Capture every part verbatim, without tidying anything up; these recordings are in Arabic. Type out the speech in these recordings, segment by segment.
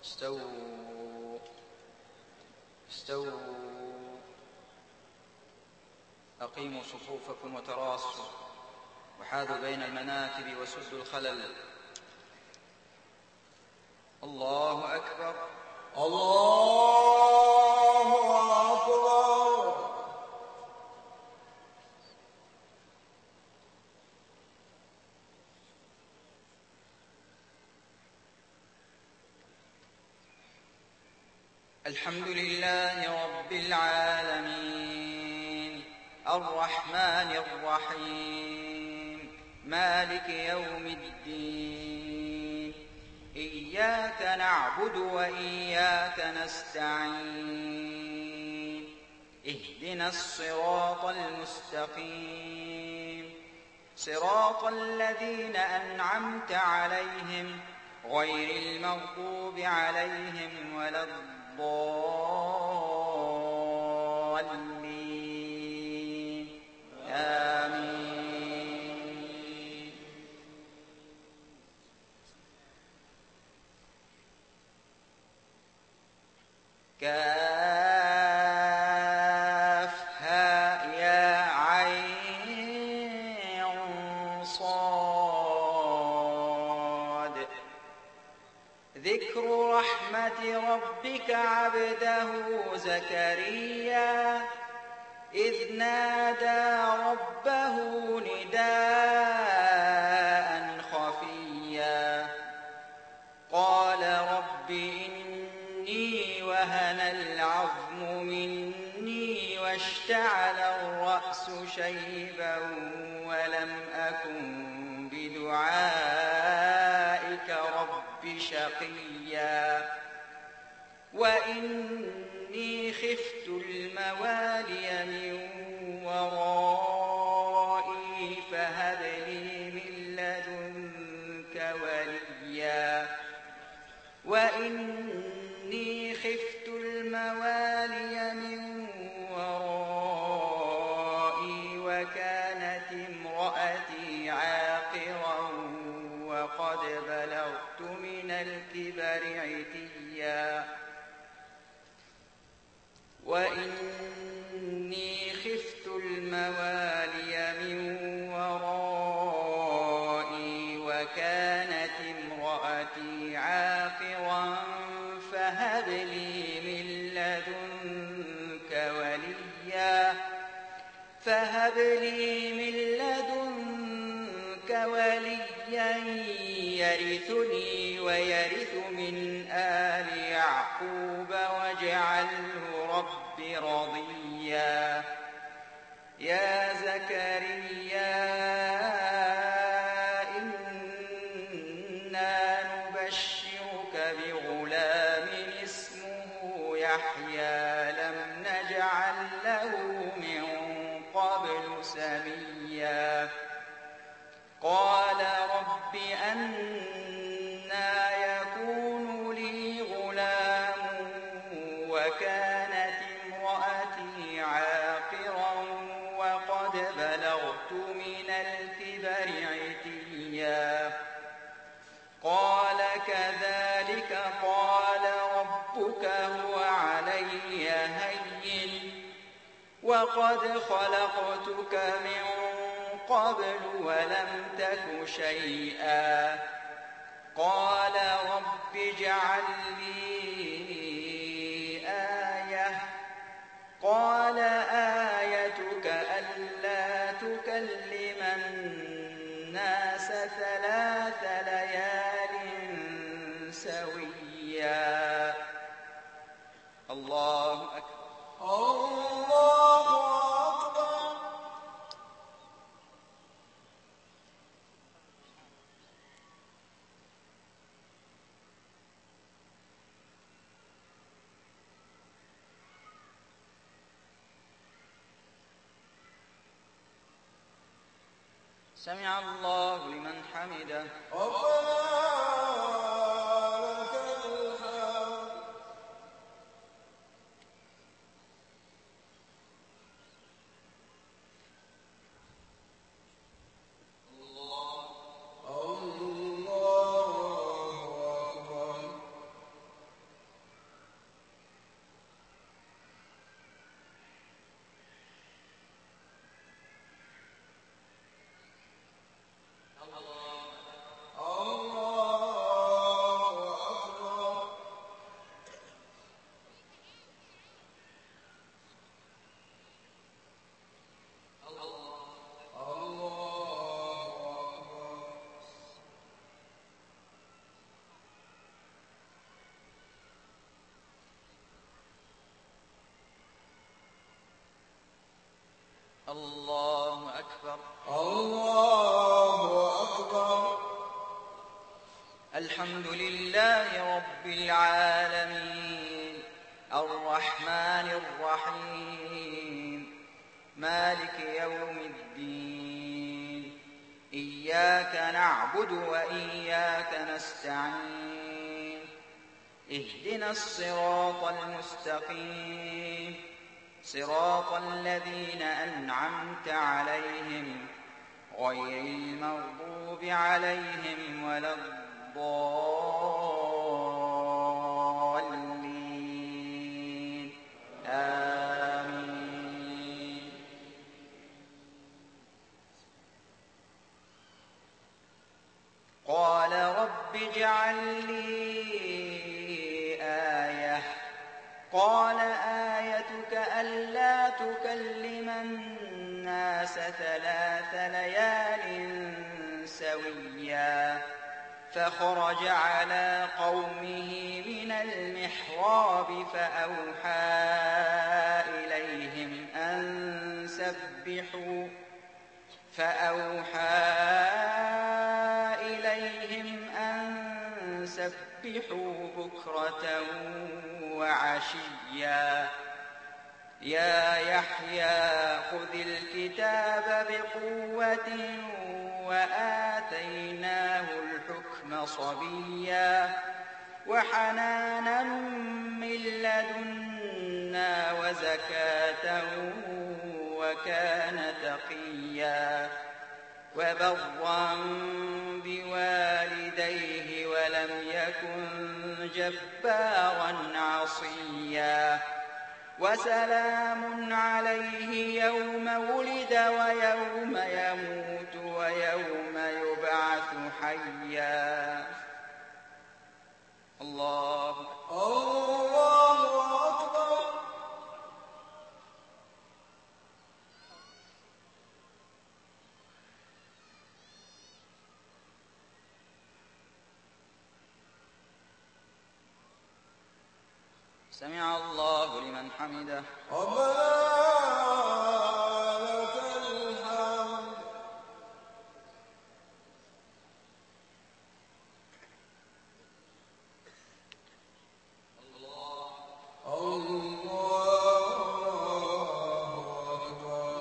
استووا استووا أقيموا صفوفكم وتراصوا وحاذوا بين المناكب وسدوا الخلل. الله أكبر الله أكبر. الحمد لله رب العالمين الرحمن الرحيم مالك يوم الدين إياك نعبد وإياك نستعين اهدنا الصراط المستقيم صراط الذين أنعمت عليهم غير المغضوب عليهم ولا الضالين آمين. كافها يا عين صاد ذكر رحمة ربك عبده زكريا إذ نادى ربه نداء خفيا قال رب إني وهن العظم مني واشتعل الرأس شيبا ولم أكن بدعائك رب شقيا وإني خفت الموالي من ورائي فهب لي من لدنك وليا وإني خفت الموالي من ورائي وكانت امرأتي عاقرا وقد بلغت من الكبر عتيا وإني خفت الموالي من ورائي وكانت امرأتي عاقرا فهب لي من لدنك وليا فهب لي من لدنك وليا يرثني ويرث من آل يعقوب واجعله رب رضيا يا زكريا إنا نبشرك بغلام اسمه يحيى لم نجعل له من قبل سميا قال رب أنى يكون لي غلام وكانت امرأتي عاقرا وقد بلغت من الكبر عتيا قال كذلك قال ربك هو علي هين وقد خلقتك من قبل ولم تك شيئا قال رب اجعل لي آية قال آيتك ألا تكلم الناس ثلاث ليال سويا. الله أكبر الله أكبر. سمع الله لمن حمده ربنا لك الحمد. الله الله أكبر. الله أكبر. الله أكبر. الحمد لله رب العالمين الرحمن الرحيم مالك يوم الدين إياك نعبد وإياك نستعين اهدنا الصراط المستقيم صراط الذين أنعمت عليهم غير المغضوب عليهم ولا الضالين آمين. قال رب اجعل لي آية قال آيتك ألا تكلم الناس ثلاث ليال سويا فخرج على قومه من المحراب فأوحى إليهم أن سبحوا فأوحى إليهم أن سبحوا بكرة وعشيا يا يحيى خذ الكتاب بقوة وآتيناه الحكم صبيا وحنانا من لدنا وزكاة وكان تقيا وبرا بوالديه ولم يكن جبارا عصيا وسلام عليه يوم ولد ويوم يموت ويوم يبعث حيا. الله الله أكبر. سمع الله لمن حمده. ربنا لك الحمد. الله أكبر.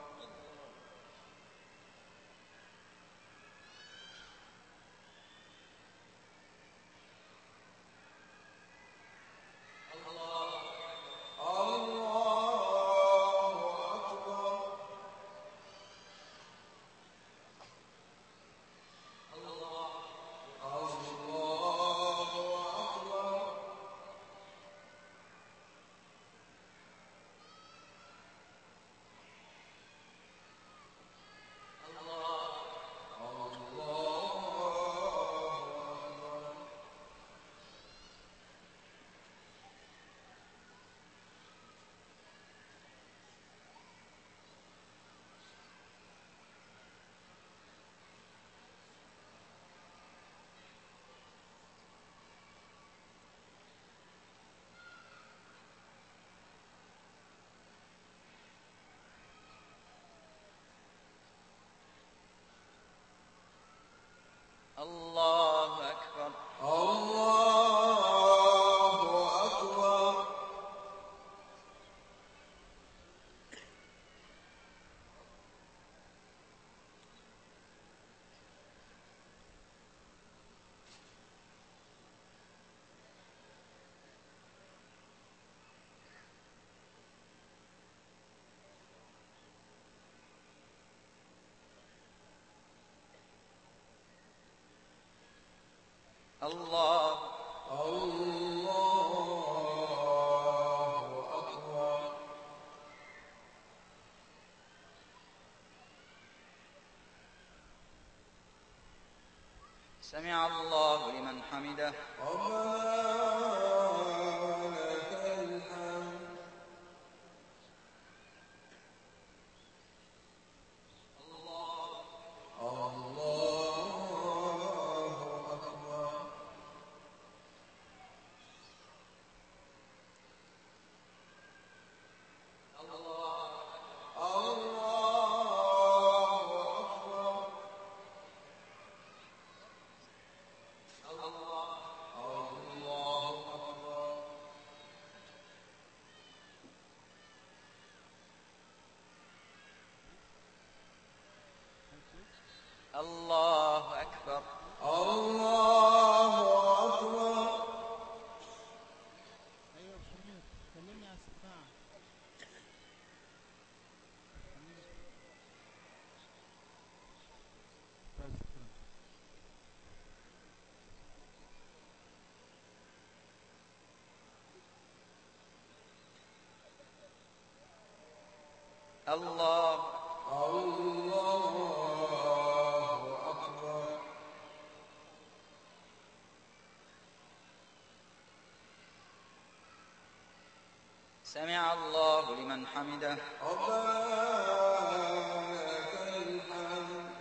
الله أكبر. الله أكبر. الله الله أكبر. سمع الله لمن حمده. ربنا لك الحمد. الله أكبر. الله الله الله أكبر. سمع الله لمن حمده. ربنا لك الحمد.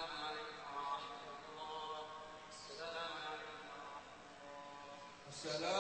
السلام